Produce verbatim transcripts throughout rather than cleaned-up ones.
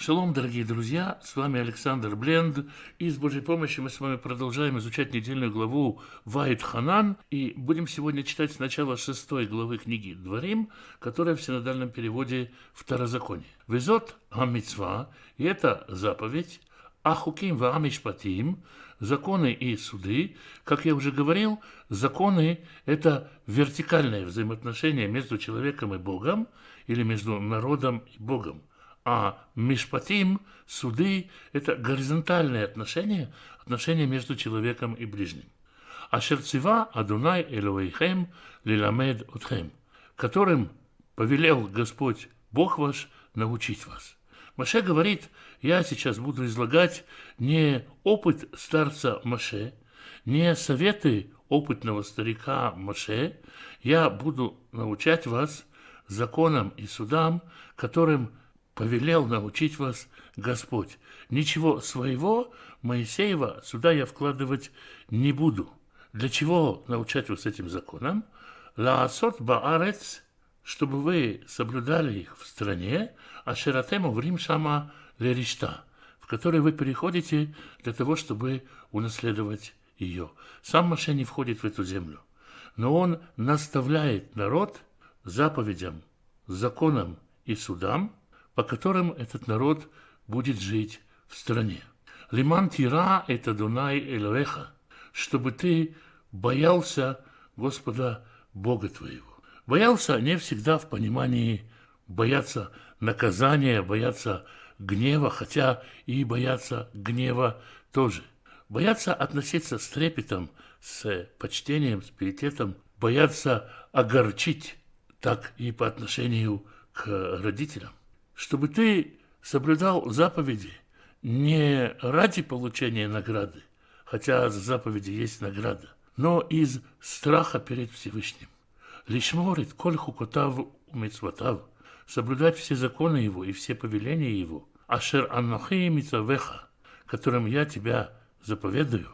Шалом, дорогие друзья, с вами Александр Бленд, и с Божьей помощью мы с вами продолжаем изучать недельную главу Ваэт-Ханан, и будем сегодня читать сначала шестой главы книги Дворим, которая в синодальном переводе Второзаконие. Везот ха-мицва, и это заповедь, ахуким ва-амишпатим, законы и суды. Как я уже говорил, законы – это вертикальное взаимоотношение между человеком и Богом, или между народом и Богом. А мишпатим, суды – это горизонтальные отношения, отношения между человеком и ближним. Ашер цива Адунай Элоэйхем лиламед отхем, которым повелел Господь Бог ваш научить вас. Моше говорит: я сейчас буду излагать не опыт старца Моше, не советы опытного старика Моше, я буду научать вас законам и судам, которым повелел научить вас Господь. Ничего своего, Моисеева, сюда я вкладывать не буду. Для чего научать вас этим законам? Лаасот баарец, чтобы вы соблюдали их в стране, а шератему врим шама леришта, в которой вы переходите для того, чтобы унаследовать ее. Сам Моше не входит в эту землю, но он наставляет народ заповедям, законам и судам, по которым этот народ будет жить в стране. Лиман тира это Дунай Элоэха, чтобы ты боялся Господа Бога твоего. Боялся не всегда в понимании бояться наказания, бояться гнева, хотя и бояться гнева тоже. Бояться относиться с трепетом, с почтением, с пиететом, бояться огорчить, так и по отношению к родителям. Чтобы ты соблюдал заповеди не ради получения награды, хотя за заповеди есть награда, но из страха перед Всевышним. Лишморит коль хукотав умицватав, соблюдать все законы его и все повеления его, ашер аннахи мицавеха, которым я тебя заповедую,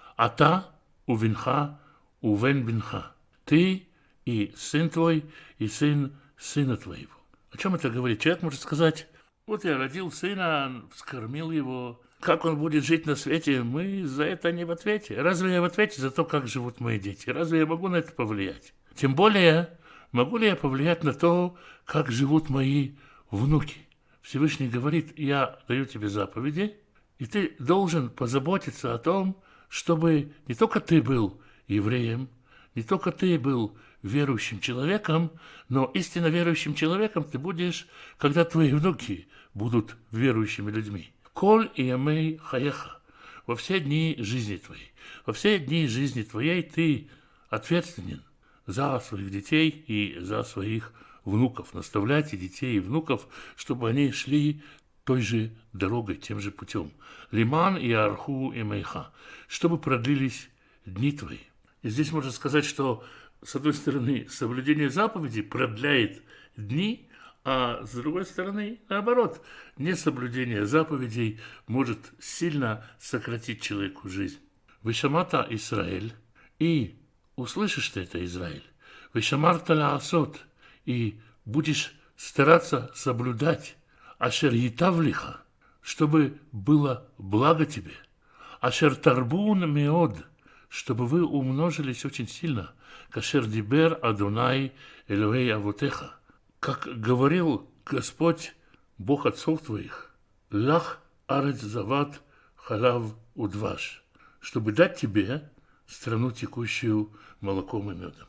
ата увинха увен бинха, ты и сын твой и сын сына твоего. О чем это говорит? Человек может сказать: вот я родил сына, вскормил его, как он будет жить на свете, мы за это не в ответе. Разве я в ответе за то, как живут мои дети? Разве я могу на это повлиять? Тем более, могу ли я повлиять на то, как живут мои внуки? Всевышний говорит: я даю тебе заповеди, и ты должен позаботиться о том, чтобы не только ты был евреем, не только ты был верующим человеком, но истинно верующим человеком ты будешь, когда твои внуки будут верующими людьми. Коль и ямей хаеха, во все дни жизни твоей, во все дни жизни твоей ты ответственен за своих детей и за своих внуков. Наставляйте детей и внуков, чтобы они шли той же дорогой, тем же путем. Лиман и арху и мейха, чтобы продлились дни твои. И здесь можно сказать, что с одной стороны, соблюдение заповедей продляет дни, а с другой стороны, наоборот, несоблюдение заповедей может сильно сократить человеку жизнь. Вишамата Исраэль, и услышишь ты это, Израиль, Вишамарта лаасот, и будешь стараться соблюдать, ашер етавлиха, чтобы было благо тебе, ашер тарбун меод, чтобы вы умножились очень сильно, кашер дибер Адунай Элоэй авотеха, как говорил Господь, Бог отцов твоих, лах арец зават халав удваш, чтобы дать тебе страну, текущую молоком и медом.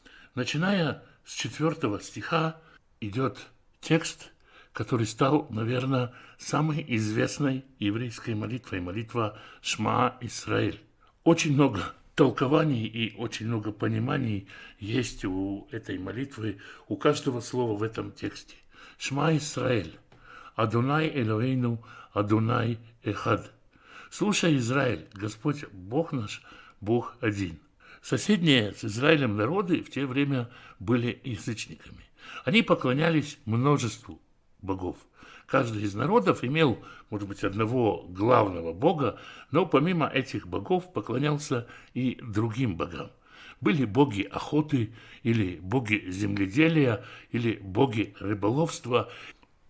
Начиная с четвертого стиха идет текст, который стал, наверное, самой известной еврейской молитвой, молитва Шма Исраэль. Очень много толкований и очень много пониманий есть у этой молитвы, у каждого слова в этом тексте. Шма Исраэль, Адунай Элоэйну, Адунай Эхад. Слушай, Израиль, Господь Бог наш, Бог один. Соседние с Израилем народы в те время были язычниками. Они поклонялись множеству богов. Каждый из народов имел, может быть, одного главного бога, но помимо этих богов поклонялся и другим богам. Были боги охоты, или боги земледелия, или боги рыболовства.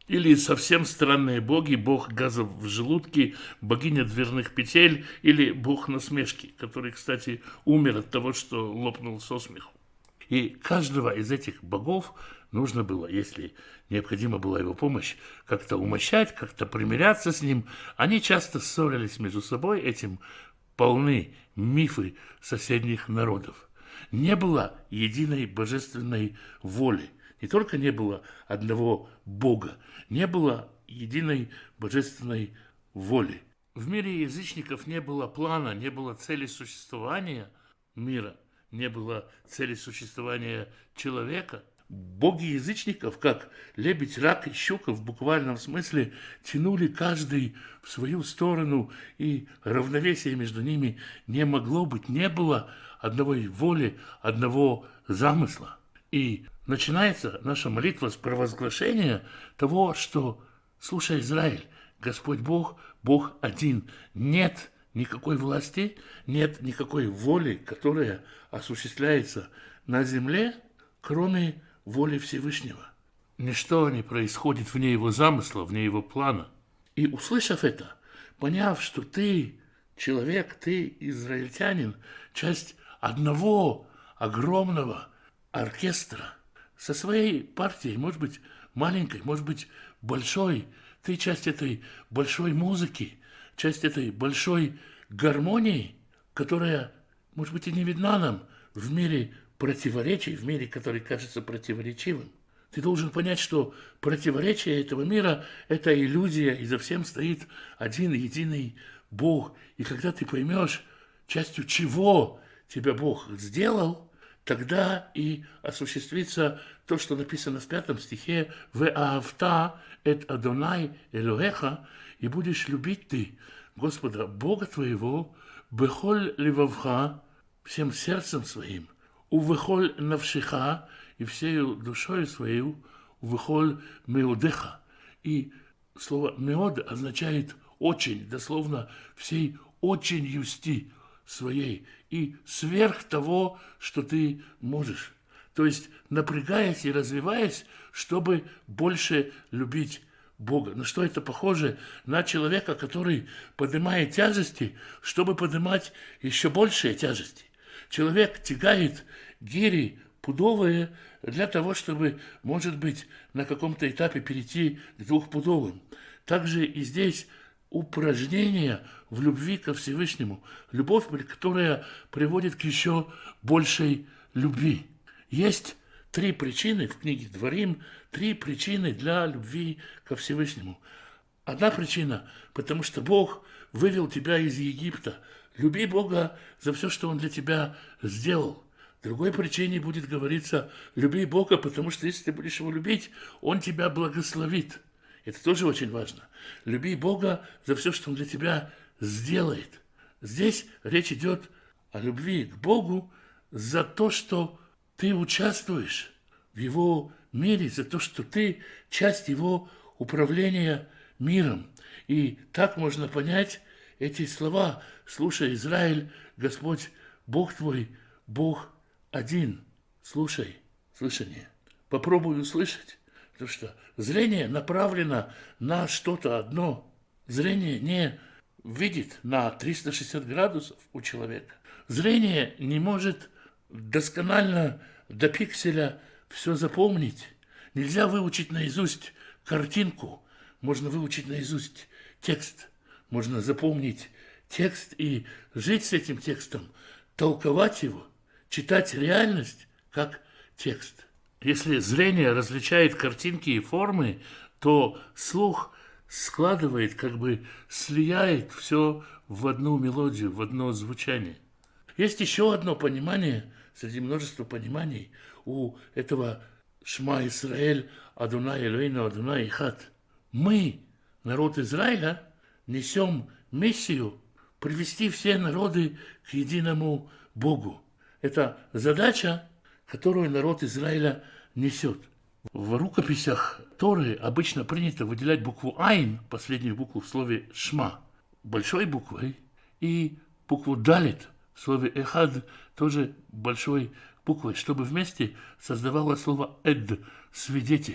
Или совсем странные боги, бог газов в желудке, богиня дверных петель или бог насмешки, который, кстати, умер от того, что лопнул со смеху. И каждого из этих богов нужно было, если необходима была его помощь, как-то умощать, как-то примиряться с ним. Они часто ссорились между собой, этим полны мифы соседних народов. Не было единой божественной воли. Не только не было одного Бога, не было единой божественной воли. В мире язычников не было плана, не было цели существования мира, не было цели существования человека. Боги язычников, как лебедь, рак и щука в буквальном смысле, тянули каждый в свою сторону, и равновесия между ними не могло быть, не было одной воли, одного замысла. И начинается наша молитва с провозглашения того, что, слушай, Израиль, Господь Бог, Бог один. Нет никакой власти, нет никакой воли, которая осуществляется на земле, кроме воли Всевышнего. Ничто не происходит вне его замысла, вне его плана. И услышав это, поняв, что ты человек, ты израильтянин, часть одного огромного оркестра, со своей партией, может быть, маленькой, может быть, большой, ты часть этой большой музыки, часть этой большой гармонии, которая, может быть, и не видна нам в мире противоречий, в мире, который кажется противоречивым. Ты должен понять, что противоречие этого мира – это иллюзия, и за всем стоит один единый Бог. И когда ты поймешь, частью чего тебя Бог сделал, тогда и осуществится то, что написано в пятом стихе «Веаавта эт Адонай Элохеха», и будешь любить ты Господа Бога твоего бехоль левавха, всем сердцем своим, увехоль навшиха, и всею душою свою, увехоль меодеха. И слово меод означает очень, дословно всей оченьюсти своей и сверх того, что ты можешь. То есть напрягаясь и развиваясь, чтобы больше любить Бога. На что это похоже? На человека, который поднимает тяжести, чтобы поднимать еще большие тяжести. Человек тягает гири пудовые для того, чтобы, может быть, на каком-то этапе перейти к двухпудовым. Также и здесь упражнение в любви ко Всевышнему. Любовь, которая приводит к еще большей любви. Есть три причины в книге Дворим, три причины для любви ко Всевышнему. Одна причина, потому что Бог вывел тебя из Египта. Люби Бога за все, что Он для тебя сделал. Другой причине будет говориться, люби Бога, потому что если ты будешь Его любить, Он тебя благословит. Это тоже очень важно. Люби Бога за все, что Он для тебя сделает. Здесь речь идет о любви к Богу за то, что ты участвуешь в Его мире, за то, что ты часть Его управления миром. И так можно понять эти слова. Слушай, Израиль, Господь Бог твой, Бог один. Слушай, слышание. Попробуй услышать. Потому что зрение направлено на что-то одно. Зрение не видит на триста шестьдесят градусов у человека. Зрение не может досконально до пикселя все запомнить. Нельзя выучить наизусть картинку. Можно выучить наизусть текст. Можно запомнить текст и жить с этим текстом, толковать его, читать реальность как текст. Если зрение различает картинки и формы, то слух складывает, как бы слияет все в одну мелодию, в одно звучание. Есть еще одно понимание, среди множества пониманий, у этого Шма Исраэль, Адонай Элоэйну, Адонай Эхад. Мы, народ Израиля, несем миссию привести все народы к единому Богу. Это задача, которую народ Израиля несет. В рукописях Торы обычно принято выделять букву Айн, последнюю букву в слове Шма, большой буквой, и букву Далет в слове Эхад тоже большой буквой, чтобы вместе создавало слово Эд, свидетель.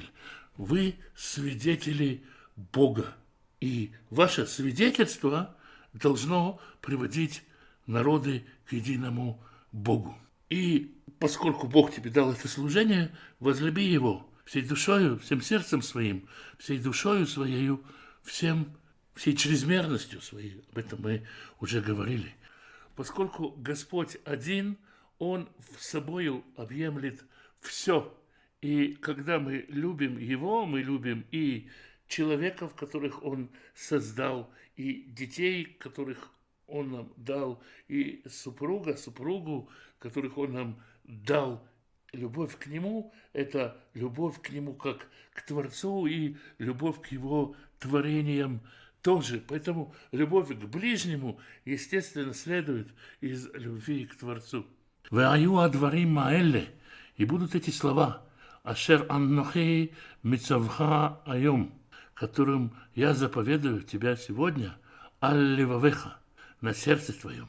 вы свидетели Бога. И ваше свидетельство должно приводить народы к единому Богу. И поскольку Бог тебе дал это служение, возлюби Его всей душою, всем сердцем своим, всей душою своею, всем, всей чрезмерностью своей. Об этом мы уже говорили. Поскольку Господь один, Он в собою объемлет все. И когда мы любим Его, мы любим и человеков, которых Он создал, и детей, которых Он нам дал, и супруга, супругу, которых Он нам дал. Любовь к Нему – это любовь к Нему как к Творцу и любовь к Его творениям тоже. Поэтому любовь к ближнему, естественно, следует из любви к Творцу. «Веаю адварим маэлле» – и будут эти слова «Ашер аннохи мицавха айом», которым я заповедую тебя сегодня, аль-левавеха, на сердце твоем,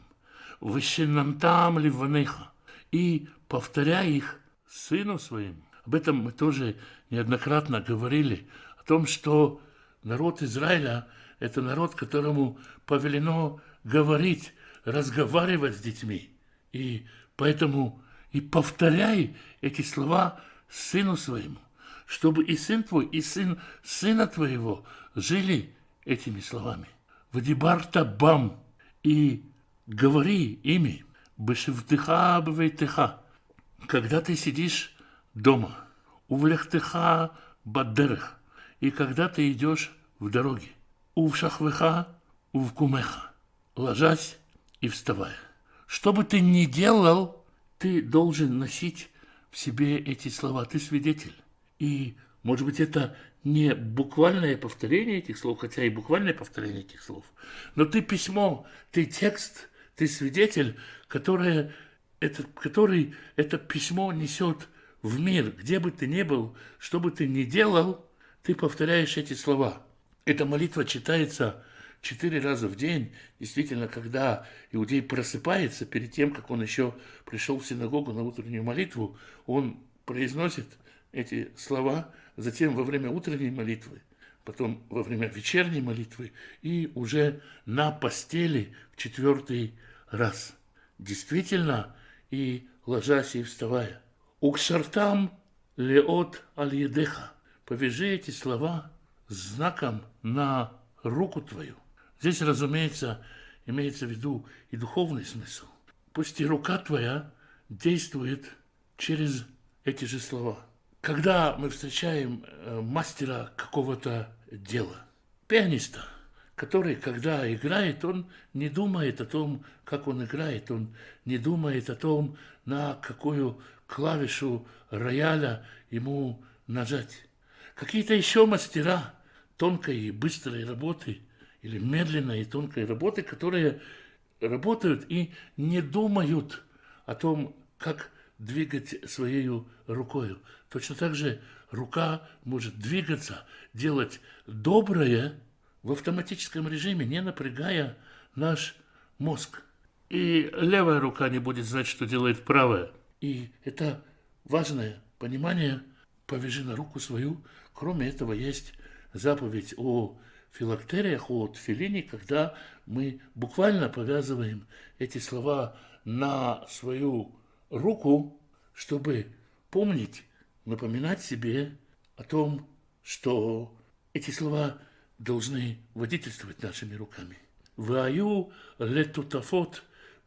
вышенантам ливанеха, и повторяй их сыну своим. Об этом мы тоже неоднократно говорили, о том, что народ Израиля – это народ, которому повелено говорить, разговаривать с детьми. И поэтому и повторяй эти слова сыну своему, чтобы и сын твой, и сын сына твоего жили этими словами. «Вадибарта бам» и говори ими, «бешевтыха бвейтыха», когда ты сидишь дома, «увлехтыха баддерех», и когда ты идешь в дороге, «увшахвыха увкумеха», ложась и вставая. Что бы ты ни делал, ты должен носить в себе эти слова. Ты свидетель. И, может быть, это не буквальное повторение этих слов, хотя и буквальное повторение этих слов, но ты письмо, ты текст, ты свидетель, которое, это, который это письмо несет в мир. Где бы ты ни был, что бы ты ни делал, ты повторяешь эти слова. Эта молитва читается четыре раза в день. Действительно, когда иудей просыпается, перед тем, как он еще пришел в синагогу на утреннюю молитву, он произносит эти слова, затем во время утренней молитвы, потом во время вечерней молитвы и уже на постели в четвертый раз. Действительно, и ложась и вставая. «Укшартам леот аль-едеха», повяжи эти слова знаком на руку твою. Здесь, разумеется, имеется в виду и духовный смысл. Пусть и рука твоя действует через эти же слова. Когда мы встречаем мастера какого-то дела, пианиста, который, когда играет, он не думает о том, как он играет, он не думает о том, на какую клавишу рояля ему нажать. Какие-то еще мастера тонкой и быстрой работы или медленной и тонкой работы, которые работают и не думают о том, как двигать своей рукой. Точно так же рука может двигаться, делать доброе в автоматическом режиме, не напрягая наш мозг. И левая рука не будет знать, что делает правая. И это важное понимание. Повяжи на руку свою. Кроме этого, есть заповедь о филактериях, о тфилине, когда мы буквально повязываем эти слова на свою руку, чтобы помнить, напоминать себе о том, что эти слова должны водительствовать нашими руками. «Ваю летутафот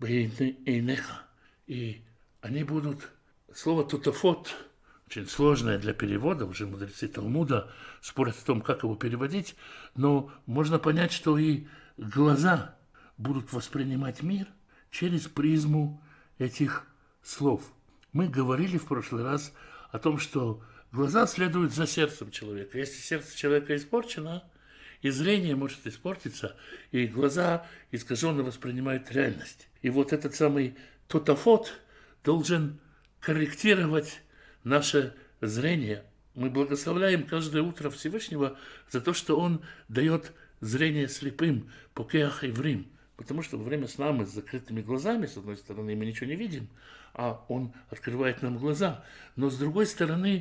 бейнеха». И они будут... Слово «тутафот» очень сложное для перевода, уже мудрецы Талмуда спорят о том, как его переводить, но можно понять, что и глаза будут воспринимать мир через призму этих слов. Мы говорили в прошлый раз о том, что глаза следуют за сердцем человека. Если сердце человека испорчено, и зрение может испортиться, и глаза искаженно воспринимают реальность. И вот этот самый тотафот должен корректировать наше зрение. Мы благословляем каждое утро Всевышнего за то, что Он дает зрение слепым, покеах иврим. Потому что во время сна мы с закрытыми глазами, с одной стороны, мы ничего не видим, а Он открывает нам глаза. Но с другой стороны,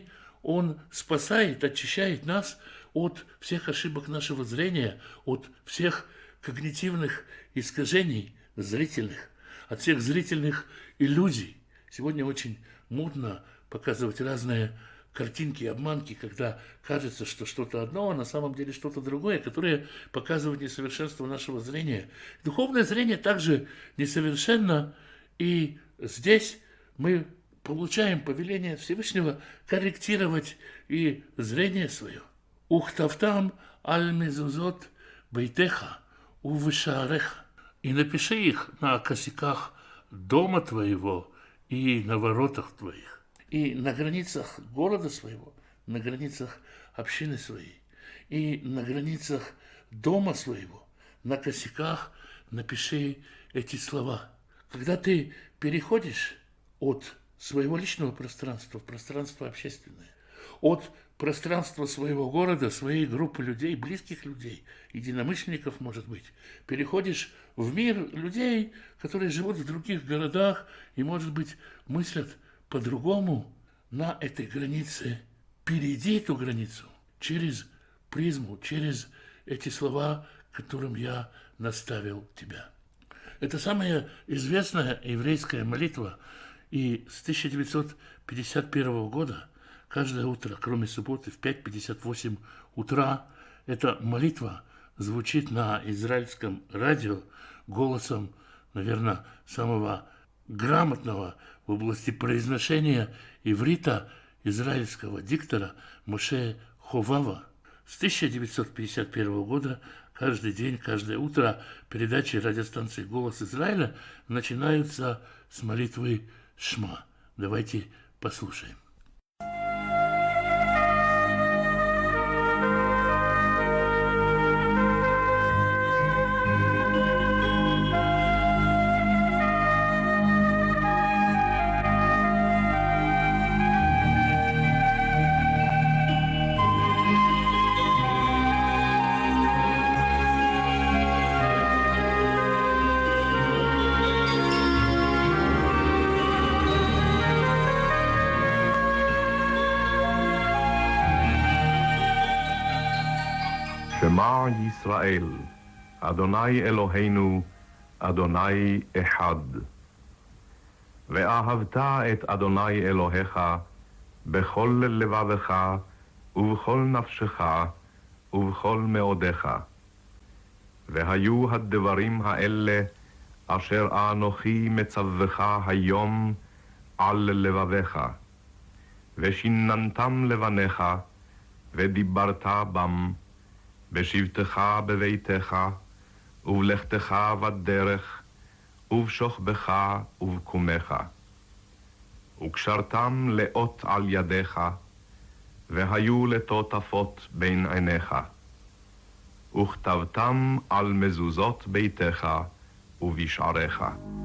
Он спасает, очищает нас от всех ошибок нашего зрения, от всех когнитивных искажений зрительных, от всех зрительных иллюзий. Сегодня очень модно показывать разные картинки, обманки, когда кажется, что что-то одно, а на самом деле что-то другое, которые показывают несовершенство нашего зрения. Духовное зрение также несовершенно, и здесь мы получаем повеление Всевышнего корректировать и зрение свое. «Ухтавтам аль-мезузот бейтеха увышаареха». И напиши их на косяках дома твоего и на воротах твоих, и на границах города своего, на границах общины своей, и на границах дома своего, на косяках напиши эти слова. Когда ты переходишь от своего личного пространства в пространство общественное, от пространства своего города, своей группы людей, близких людей, единомышленников, может быть, переходишь в мир людей, которые живут в других городах и, может быть, мыслят по-другому, на этой границе. Перейди эту границу через призму, через эти слова, которым я наставил тебя. Это самая известная еврейская молитва, и с тысяча девятьсот пятьдесят первого года каждое утро, кроме субботы, в пять пятьдесят восемь утра, эта молитва звучит на израильском радио голосом, наверное, самого грамотного в области произношения иврита израильского диктора Моше Ховава. С тысяча девятьсот пятьдесят первого года каждый день, каждое утро передачи радиостанции «Голос Израиля» начинаются с молитвы Шма. Давайте послушаем. שמע ישראל, אדוני אלוהינו, אדוני אחד. ואהבת את אדוני אלוהיך בכל לבבך ובכל נפשך ובכל מאודך. והיו הדברים האלה אשר אנוכי מצווך היום על לבביך. ושיננתם לבניך ודיברת בם, בשבתך בביתך, ובלכתך בדרך, ובשוכבך ובקומך. וקשרתם לאות על ידיך, והיו לטוטפות בין עיניך. וכתבתם על מזוזות ביתך ובשעריך.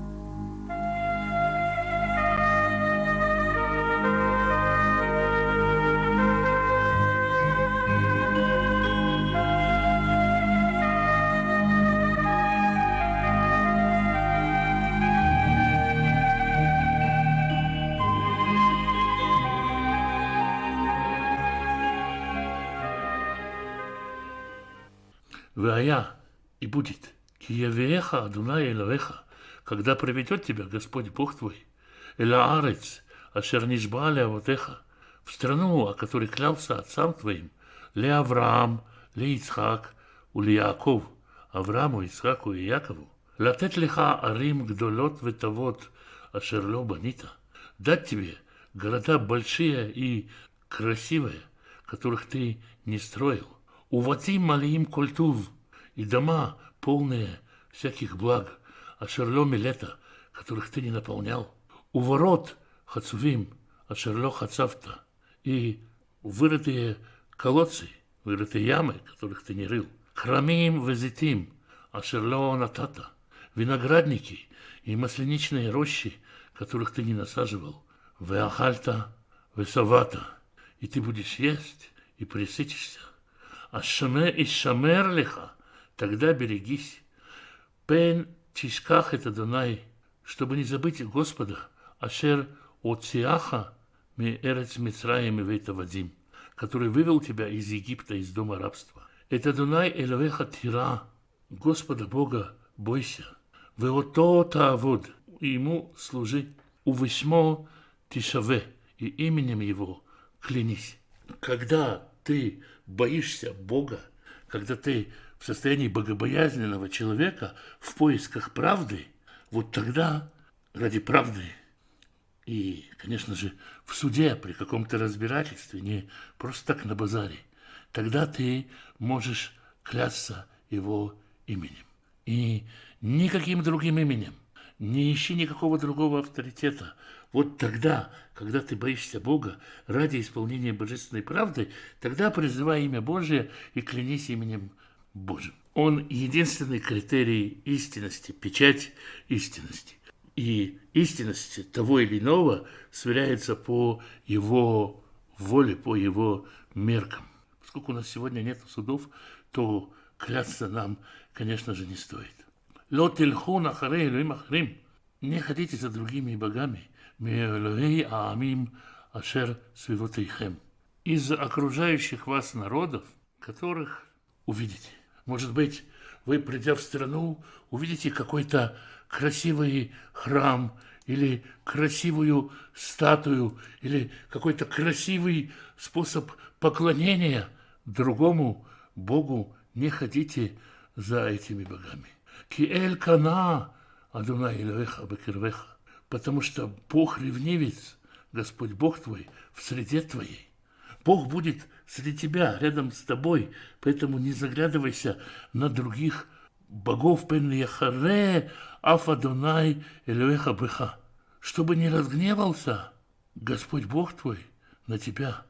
Вая, и будет, ки явеха Адунай Элоэха, когда проведет тебя Господь Бог твой, Элаарец, ашер нишба леавотеха, в страну, о которой клялся отцам твоим, ле Авраам, ле Ицхак, у ле Яаков, Аврааму, Ицхаку и Якову, латет леха арим гдолот ветавот, ашер ло банита, дать тебе города большие и красивые, которых ты не строил. Уватим малиим кольтув, и дома, полные всяких благ, ашерло милета, которых ты не наполнял. У ворот хацувим, ашерло хацавта, и вырытые колодцы, вырытые ямы, которых ты не рыл. Храмим везитим, ашерло натата, виноградники и масляничные рощи, которых ты не насаживал. Веахальта, весавата, и ты будешь есть и пресытишься. Ашаме и шамер лиха, тогда берегись. Пен тишках это Адонай, чтобы не забыть Господа, ашер оциаха ми эрец Мицраим и вейта вадим, который вывел тебя из Египта, из дома рабства. Это Адонай Элоэха Тира, Господа Бога бойся. Веото таавод, и ему служи. Увешмо тишаве, и именем его клянись. Когда ты боишься Бога, когда ты в состоянии богобоязненного человека в поисках правды, вот тогда ради правды и, конечно же, в суде при каком-то разбирательстве, не просто так на базаре, тогда ты можешь клясться его именем. И никаким другим именем. Не ищи никакого другого авторитета. Вот тогда, когда ты боишься Бога ради исполнения божественной правды, тогда призывай имя Божие и клянись именем Божьим. Он единственный критерий истинности, печать истинности. И истинность того или иного сверяется по его воле, по его меркам. Поскольку у нас сегодня нет судов, то клясться нам, конечно же, не стоит. Ло тельхун ахарей элоим ахарим. Не ходите за другими богами. Меэлоэй аамим ашер свивотейхем. Из окружающих вас народов, которых увидите. Может быть, вы, придя в страну, увидите какой-то красивый храм или красивую статую или какой-то красивый способ поклонения другому богу. Не ходите за этими богами. Киэль кана Адонай Элоэха бекервеха. Потому что Бог ревнивец, Господь Бог твой, в среде твоей. Бог будет среди тебя, рядом с тобой, поэтому не заглядывайся на других богов, пен яхаре аф Адонай Элоэха беха, чтобы не разгневался Господь Бог твой на тебя.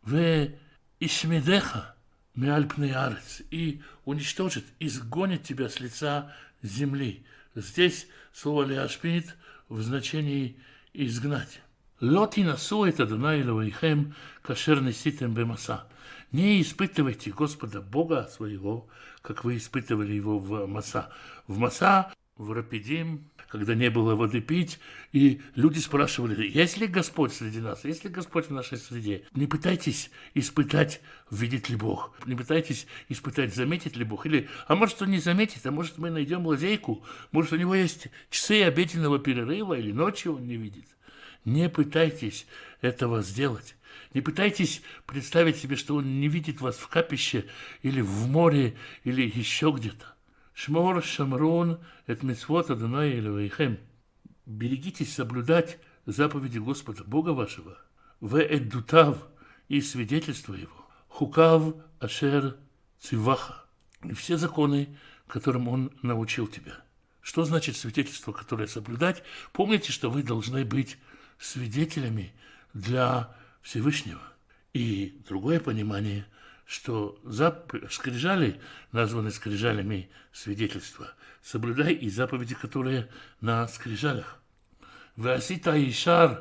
Ве ишмедеха меаль пней арец, и уничтожит, изгонит тебя с лица земли. Здесь слово «леашпит» в значении «изгнать». «Лоти насу это Адонай Элоэйхем кашер неситем бемаса». Не испытывайте Господа Бога своего, как вы испытывали его в Маса. В Маса, в Рапидим, когда не было воды пить, и люди спрашивали, есть ли Господь среди нас, есть ли Господь в нашей среде. Не пытайтесь испытать, видит ли Бог. Не пытайтесь испытать, заметит ли Бог. Или, а может, он не заметит, а может, мы найдем лазейку. Может, у него есть часы обеденного перерыва, или ночью он не видит. Не пытайтесь этого сделать. Не пытайтесь представить себе, что он не видит вас в капище, или в море, или еще где-то. Шмор шамрон эт мицвот Адонай Элоэйхем. Берегитесь соблюдать заповеди Господа Бога вашего. В эддутав, и свидетельство его. Хукав ашер циваха. И все законы, которым он научил тебя. Что значит свидетельство, которое соблюдать? Помните, что вы должны быть свидетелями для Всевышнего. И другое понимание – что зап... скрижали, названы скрижалями свидетельства, соблюдай и заповеди, которые на скрижалях. Веасита ишар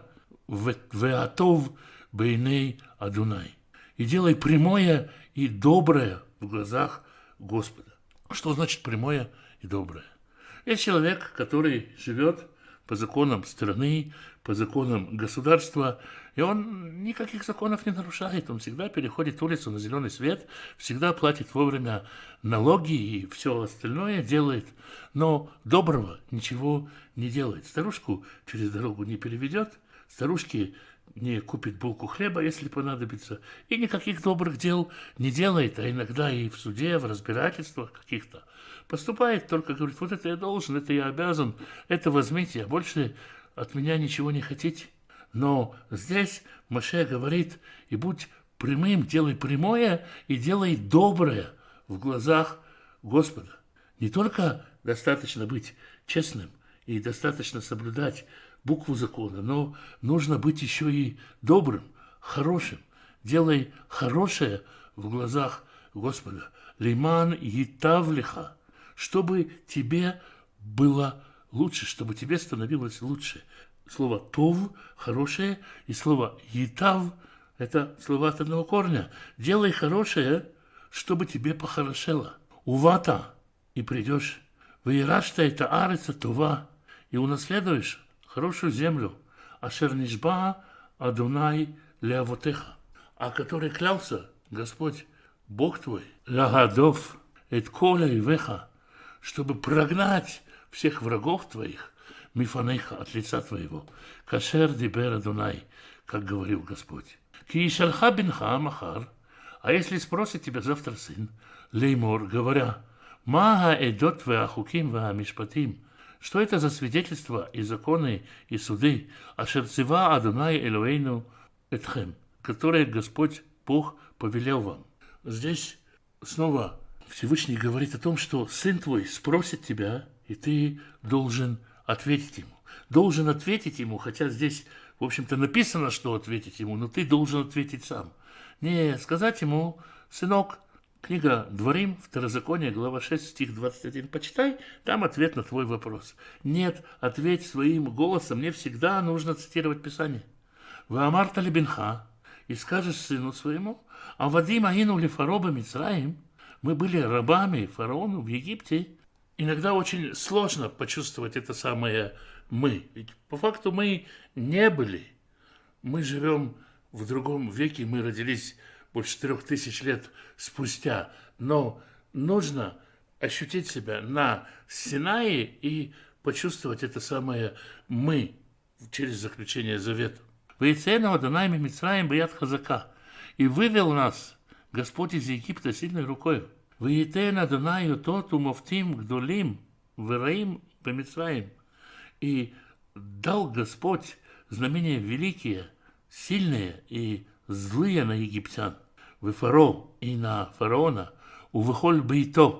веатов бейней Адонай. И делай прямое и доброе в глазах Господа. Что значит прямое и доброе? Есть человек, который живет по законам страны, по законам государства, и он никаких законов не нарушает. Он всегда переходит улицу на зеленый свет, всегда платит вовремя налоги и все остальное делает, но доброго ничего не делает. Старушку через дорогу не переведет, старушке не купит булку хлеба, если понадобится, и никаких добрых дел не делает, а иногда и в суде, в разбирательствах каких-то поступает, только говорит, вот это я должен, это я обязан, это возьмите, а больше от меня ничего не хотите. Но здесь Моше говорит, и будь прямым, делай прямое и делай доброе в глазах Господа. Не только достаточно быть честным и достаточно соблюдать букву закона, но нужно быть еще и добрым, хорошим. Делай хорошее в глазах Господа. Лиман етавлиха, чтобы тебе было лучше, чтобы тебе становилось лучше. Слово «тов» – хорошее, и слово «етав» – это слова от одного корня. Делай хорошее, чтобы тебе похорошело. Увата – и придешь. Ваирашта – это ареца това, и унаследуешь хорошую землю. Ашер нишба Адонай леавотеха. а который клялся Господь, Бог твой, лагадов, эт коля и веха, чтобы прогнать всех врагов твоих, мифанеха, от лица твоего, кашер дибер Адонай, как говорил Господь. Ки ишальха бинха махар, а если спросит тебя завтра сын, леймор, говоря, мага эдот веахуким веамишпатим, что это за свидетельства и законы и суды, ашер цива Адонай Элоэйну этхем, которые Господь Бог повелел вам. Здесь снова Всевышний говорит о том, что сын твой спросит тебя, и ты должен ответить ему. Должен ответить ему, хотя здесь, в общем-то, написано, что ответить ему, но ты должен ответить сам. Не сказать ему, сынок, книга Дворим, Второзаконие, глава шесть, стих двадцать один, почитай, там ответ на твой вопрос. Нет, ответь своим голосом, мне всегда нужно цитировать Писание. «Ваамарта ли бинха», и скажешь сыну своему, «А вадим агину ли фароба Мицраим», мы были рабами фараону в Египте. Иногда очень сложно почувствовать это самое «мы». Ведь по факту мы не были. Мы живем в другом веке, мы родились больше трех тысяч лет спустя. Но нужно ощутить себя на Синае и почувствовать это самое «мы» через заключение завета. «Ваицену Адонай мимицраим бият хазака», и вывел нас Господь из Египта сильной рукой. «Ваитен Адонай тот умовтим гдолим вераим бимицраим», и дал Господь знамения великие, сильные и злые на египтян, в фаро и на фараона, у выхоль бейто,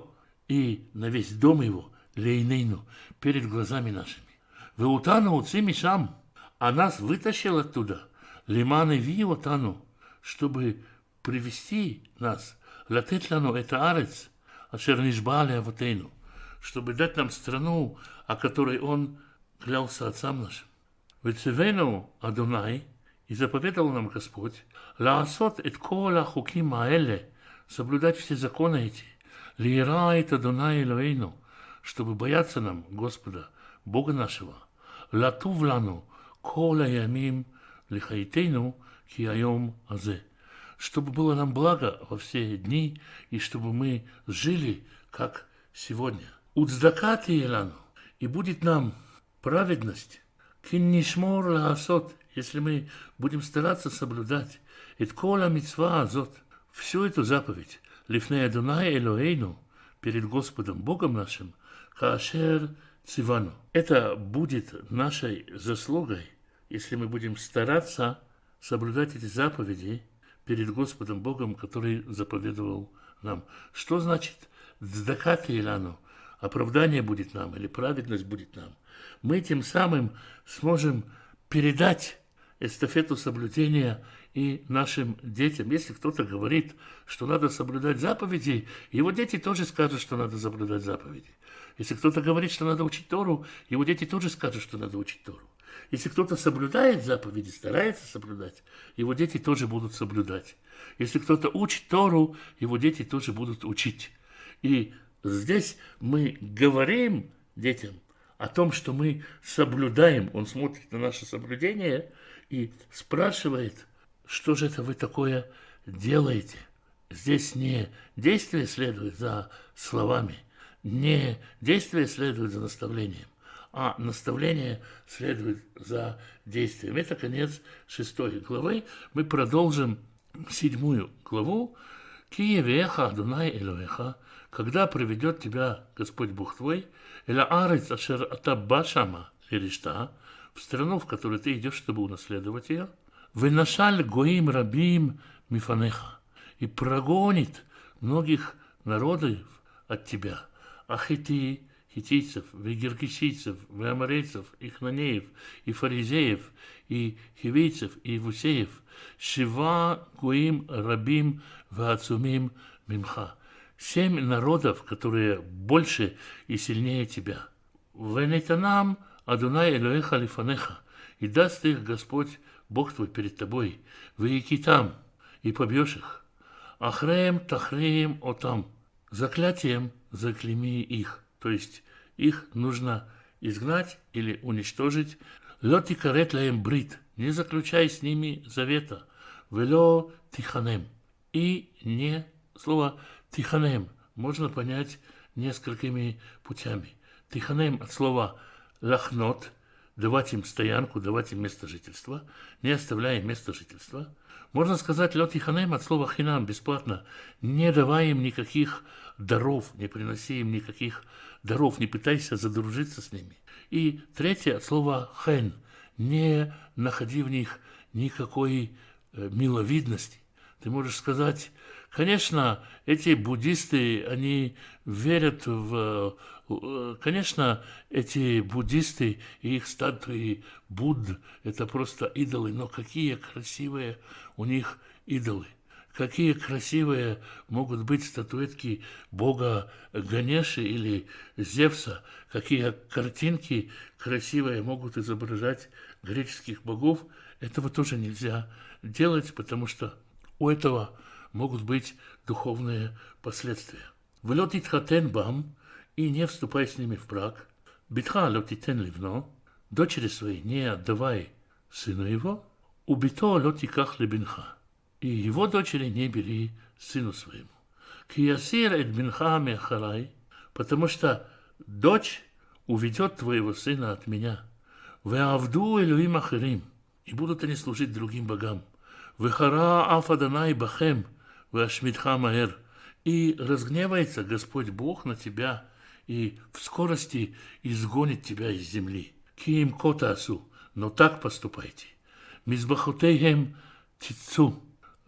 и на весь дом его, лейнейну, перед глазами нашими. «Веутану уци мишам», а нас вытащил оттуда, лиман и виотану, чтобы привести нас, латет лану это арец, ашер нишбаали авотейну, чтобы дать нам страну, о которой он клялся отцам нашим. «Вецевену Адонай», и заповедал нам Господь, «Лаасот эт кола хуким аэле», соблюдать все законы эти, «Лиера эт Адонай Элоэйну», чтобы бояться нам Господа, Бога нашего, «Латув лану кола ямим лихайтейну ки айом азе», чтобы было нам благо во все дни, и чтобы мы жили, как сегодня. «Уцдакати елану», и будет нам праведность, «Киннишмор лаасот», если мы будем стараться соблюдать «Эт кола мицва азот», всю эту заповедь, «Лифней Адонай Элоэйну», перед Господом Богом нашим, «Каашер цивану». Это будет нашей заслугой, если мы будем стараться соблюдать эти заповеди перед Господом Богом, который заповедовал нам. Что значит «Цдакати елану»? Оправдание будет нам или праведность будет нам. Мы тем самым сможем передать эстафету соблюдения и нашим детям. Если кто-то говорит, что надо соблюдать заповеди, его дети тоже скажут, что надо соблюдать заповеди. Если кто-то говорит, что надо учить Тору, его дети тоже скажут, что надо учить Тору. Если кто-то соблюдает заповеди, старается соблюдать, его дети тоже будут соблюдать. Если кто-то учит Тору, его дети тоже будут учить. И здесь мы говорим детям о том, что мы соблюдаем. Он смотрит на наше соблюдение и спрашивает, что же это вы такое делаете. Здесь не действие следует за словами, не действие следует за наставлением, а наставление следует за действием. Это конец шестой главы. Мы продолжим седьмую главу. «Ки явеха Адонай Элоэха», когда приведет тебя Господь Бог твой, «Эла арец ашер ата башама лиришта», в страну, в которую ты идешь, чтобы унаследовать ее, «Венашаль гоим рабим мифанеха», и прогонит многих народов от тебя, ахити, хитийцев, вегеркесийцев, веаморейцев, и хнанеев, и фаризеев, и хивейцев, и евусеев, шива гоим рабим ваацумим мимха, семь народов, которые больше и сильнее тебя. «Венетанам Адонай Элоэха лифанеха», и даст их Господь, Бог твой, перед тобой, «Веикитам», и побьешь их. «Ахреем тахреем отам», заклятием заклейми их, то есть их нужно изгнать или уничтожить. «Ло тикарет лаем брит», не заключай с ними завета. «Вело тиханем. И не слово тиханем можно понять несколькими путями. Тиханем от слова лахнот, давать им стоянку, давать им место жительства, не оставляя им место жительства. Можно сказать лё тиханем от слова хинам, бесплатно, не давая им никаких даров, не приноси им никаких даров, не пытайся задружиться с ними. И третье от слова хен, не находи в них никакой э, миловидности. Ты можешь сказать, конечно, эти буддисты, они верят в... Конечно, эти буддисты и их статуи Будд – это просто идолы, но какие красивые у них идолы. Какие красивые могут быть статуэтки бога Ганеши или Зевса, какие картинки красивые могут изображать греческих богов. Этого тоже нельзя делать, потому что у этого могут быть духовные последствия. «Вело титхатен бам» и не вступай с ними в брак. «Битха ло титен ливно» дочери своей не отдавай сыну его. «Убито ло тиках лебинха» и его дочери не бери сыну своему. «Ки ясир эт бинха меахарай» потому что дочь уведет твоего сына от меня. «Веавду элюим ахирим» и будут они служить другим богам. «Вехара аф Адонай бахем» «Веашмидха маэр» и разгневается Господь Бог на тебя и в скорости изгонит тебя из земли. «Ки им котасу» но так поступайте. «Мизбахотейхем тицу»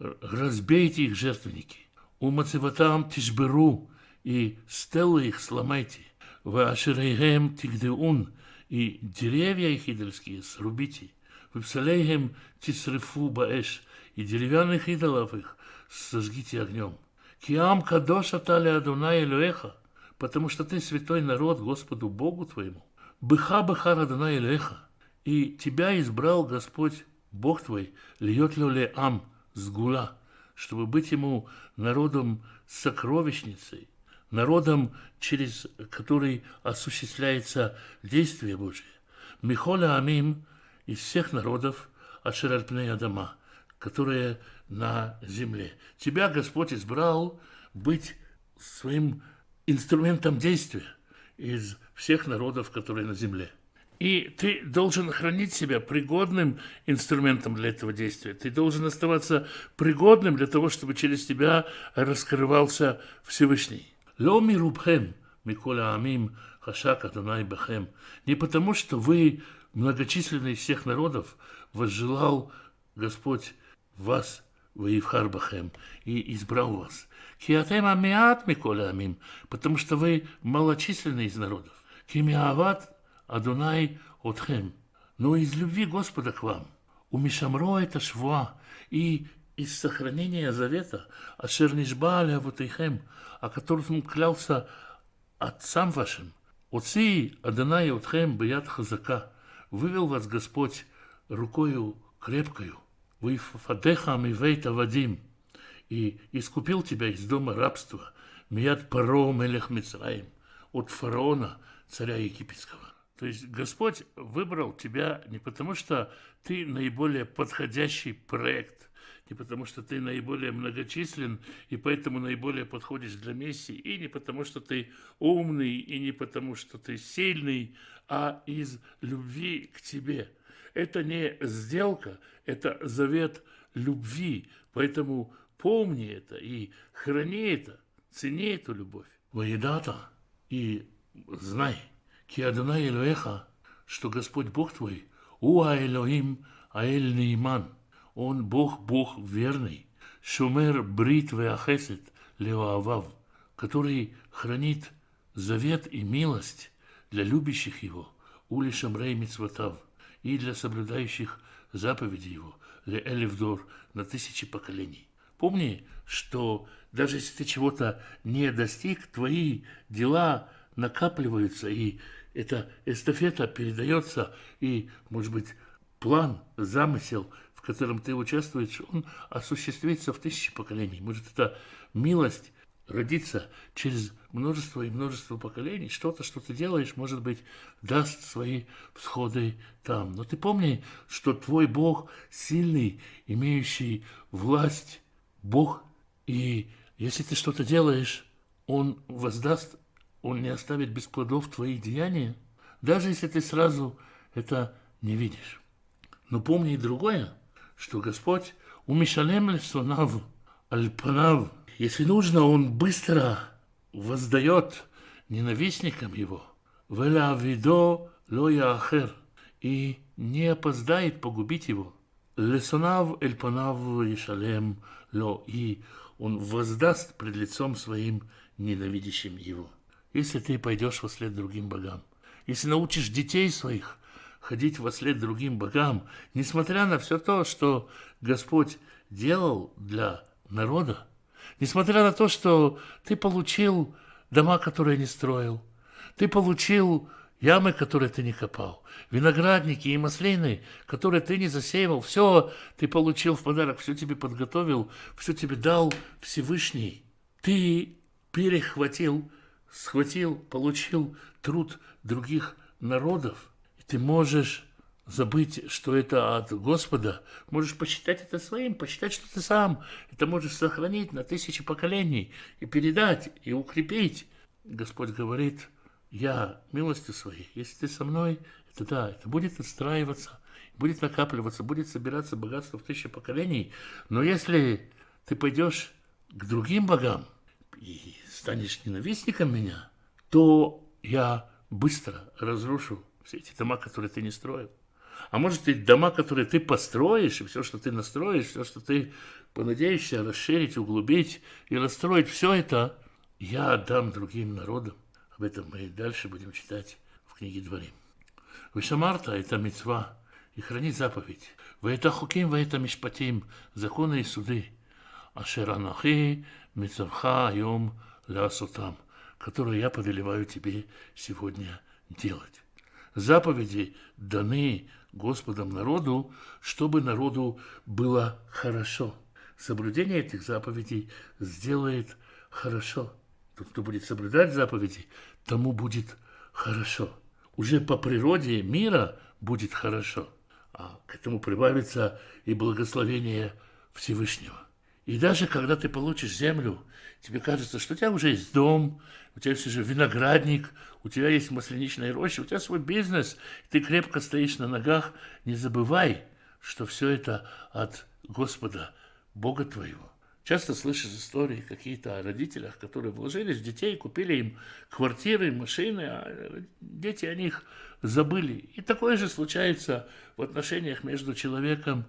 разбейте их жертвенники. «Умацеватам тишберу» и стеллы их сломайте. «Ваашерейхем тигдеун» и деревья их идольские срубите. «Випсалейхем тисрифу баэш» и деревянных идолов их сожгите огнем. «Киам кадош атале Адонай Элоэха» потому что ты святой народ Господу Богу твоему. «Быха быха Адонай Элоэха» и тебя избрал Господь Бог твой, льет лёле ам, сгула, чтобы быть ему народом сокровищницей, народом, через который осуществляется действие Божие. «Михоля амим» из всех народов ашер аль пней адама, которые на земле. Тебя Господь избрал быть своим инструментом действия из всех народов, которые на земле. И ты должен хранить себя пригодным инструментом для этого действия. Ты должен оставаться пригодным для того, чтобы через тебя раскрывался Всевышний. «Ло мирубхем миколя амим хашак Адонай бахем» не потому, что вы многочисленные из всех народов возжелал Господь вас, ваивхар бахем, и избрал вас. «Киатем амиат миколя амим» потому что вы малочисленные из народов. «Кимиават Адонай отхем» но из любви Господа к вам. «У мишамро это швуа» и из сохранения завета «Ашер нишба аль авотейхем», о котором клялся отцам вашим. «Оци Адонай отхем бияд хазака» вывел вас Господь рукою крепкою. «Вифадеха мивейт авадим» и искупил тебя из дома рабства. «Мияд паро мелех Мицраим» от фараона, царя египетского. То есть Господь выбрал тебя не потому, что ты наиболее подходящий проект, не потому, что ты наиболее многочислен и поэтому наиболее подходишь для миссии, и не потому, что ты умный, и не потому, что ты сильный, а из любви к тебе. Это не сделка, это завет любви, поэтому помни это и храни это, цени эту любовь. «Воедата» и знай, «Ки Адонай Элоэха», что Господь Бог твой, «Уа Элоим аэль нейман», Он Бог, Бог верный, «Шумер брит веахесет леоавав», который хранит завет и милость для любящих Его, «Ули шамрей мицвотав», и для соблюдающих заповеди Его, «Ле элевдор», на тысячи поколений. Помни, что даже если ты чего-то не достиг, твои дела накапливаются, и эта эстафета передается, и, может быть, план, замысел, в котором ты участвуешь, он осуществится в тысячи поколений. Может, эта милость родится через множество и множество поколений. Что-то, что ты делаешь, может быть, даст свои всходы там. Но ты помни, что твой Бог сильный, имеющий власть Бог. И если ты что-то делаешь, Он воздаст, Он не оставит без плодов твои деяния, даже если ты сразу это не видишь. Но помни и другое, что Господь умишалем лесонав альпанав. Если нужно, Он быстро воздает ненавистникам Его. Вела видо лоя ахер. И не опоздает погубить его. Лесонав эльпанав ешалем ло. И он воздаст пред лицом своим ненавидящим его. Если ты пойдешь вослед другим богам, если научишь детей своих ходить вослед другим богам, несмотря на все то, что Господь делал для народа, несмотря на то, что ты получил дома, которые не строил, ты получил ямы, которые ты не копал, виноградники и маслины, которые ты не засеивал, все ты получил в подарок, все тебе подготовил, все тебе дал Всевышний. Ты перехватил, схватил, получил труд других народов. И ты можешь забыть, что это от Господа, можешь посчитать это своим, посчитать, что ты сам это можешь сохранить на тысячи поколений и передать, и укрепить. Господь говорит: я милостью своей, если ты со мной, это да, это будет отстраиваться, будет накапливаться, будет собираться богатство в тысячи поколений. Но если ты пойдешь к другим богам и станешь ненавистником меня, то я быстро разрушу все эти дома, которые ты не строил. А может, и дома, которые ты построишь, и все, что ты настроишь, все, что ты понадеешься расширить, углубить и расстроить, все это я отдам другим народам. Об этом мы и дальше будем читать в книге Дворим. Вышамарта – это мицва, и хранить заповедь. Ваэта хуким, ваэта мишпатим, законы и суды. Ашер анахи мицавха айом лясутам, которые я повелеваю тебе сегодня делать. Заповеди даны Господом народу, чтобы народу было хорошо. Соблюдение этих заповедей сделает хорошо. Тот, кто будет соблюдать заповеди, тому будет хорошо. Уже по природе мира будет хорошо. А к этому прибавится и благословение Всевышнего. И даже когда ты получишь землю, тебе кажется, что у тебя уже есть дом, у тебя есть уже виноградник, у тебя есть масляничная роща, у тебя свой бизнес, ты крепко стоишь на ногах, не забывай, что все это от Господа, Бога твоего. Часто слышишь истории какие-то о родителях, которые вложились в детей, купили им квартиры, машины, а дети о них забыли. И такое же случается в отношениях между человеком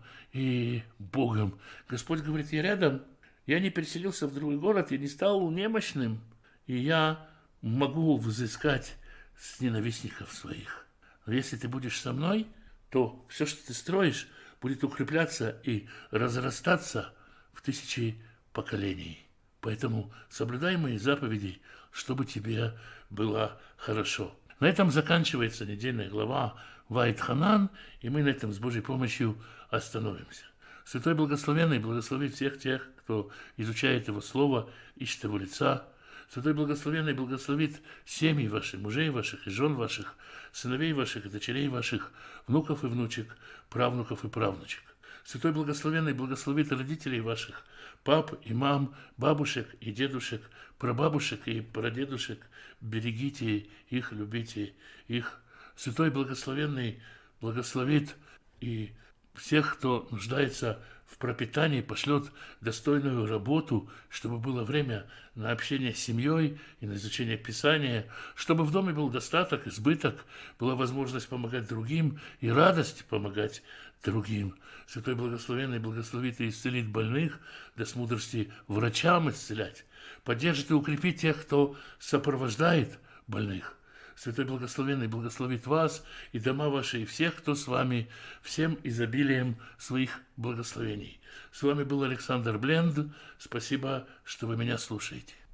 и Богом. Господь говорит: я рядом, я не переселился в другой город, я не стал немощным, и я могу взыскать с ненавистников своих. Но если ты будешь со мной, то все, что ты строишь, будет укрепляться и разрастаться в тысячи поколений. Поэтому соблюдай мои заповеди, чтобы тебе было хорошо. На этом заканчивается недельная глава Ваит Ханан, и мы на этом с Божьей помощью остановимся. Святой Благословенный благословит всех тех, кто изучает Его Слово, ищет Его лица. Святой Благословенный благословит семьи ваших, мужей ваших и жен ваших, сыновей ваших и дочерей ваших, внуков и внучек, правнуков и правнучек. Святой Благословенный благословит родителей ваших, пап и мам, бабушек и дедушек, прабабушек и прадедушек. Берегите их, любите их. Святой Благословенный благословит и всех, кто нуждается в пропитании, пошлет достойную работу, чтобы было время на общение с семьей и на изучение Писания, чтобы в доме был достаток, избыток, была возможность помогать другим и радость помогать другим. Святой Благословенный благословит и исцелит больных, даст мудрости врачам исцелять, поддержит и укрепит тех, кто сопровождает больных. Святой Благословенный благословит вас и дома ваши, и всех, кто с вами, всем изобилием своих благословений. С вами был Александр Бленд. Спасибо, что вы меня слушаете.